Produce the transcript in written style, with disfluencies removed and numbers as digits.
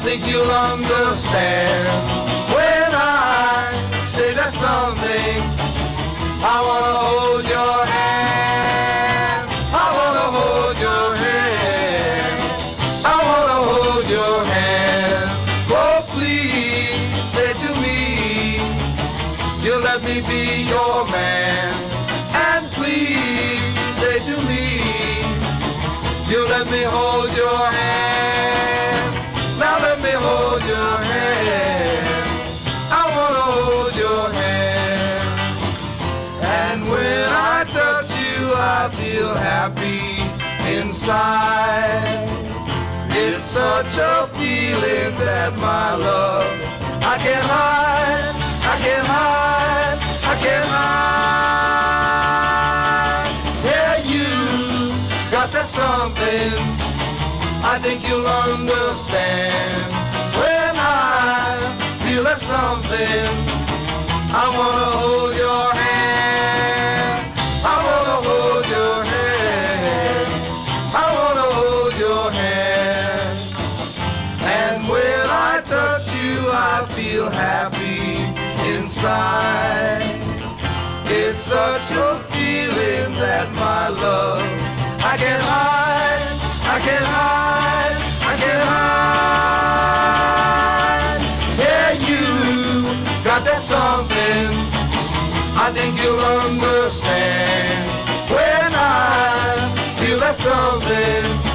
think you'll understand when I say that something. I wanna hold your hand. I wanna hold your hand. I wanna hold your hand. Oh, please say to me, you'll let me be your man. And please say to me, you'll let me hold your hand. Now let me hold your hand. I wanna hold your hand. And when I touch you, I feel happy inside. It's such a feeling that my love I can't hide, I can't hide, I can't hide. Yeah, you got that something I think you'll understand. When I feel that something, I wanna hold your hand. I wanna hold your hand. I wanna hold your hand. And when I touch you, I feel happy inside. It's such a feeling that my love I can't hide, I can't hide, I can't hide. Yeah, you got that something I think you'll understand. When I feel that something,